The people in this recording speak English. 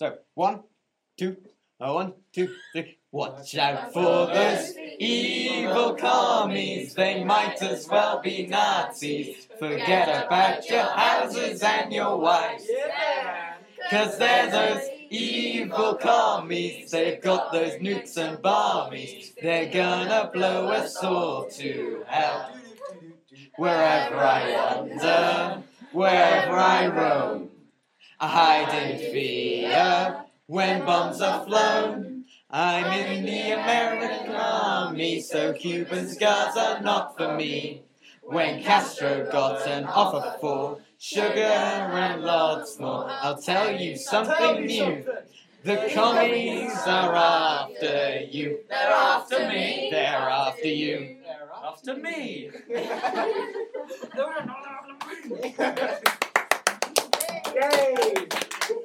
So, 1, 2, 1, 2, 3. Watch out for those evil commies, they might as well be Nazis. Forget about your houses and your wives, cause they're those evil commies, they've got those nukes and bombies, they're gonna blow us all to hell. Wherever I wander, wherever I roam, I hide in fear when bombs are flown. I'm in the American army, so Cuban cigars are not for me. When Castro got an offer for sugar and lots more, I'll tell you something new. The commies are after you. They're after me. They're after you. They're after me. Yay!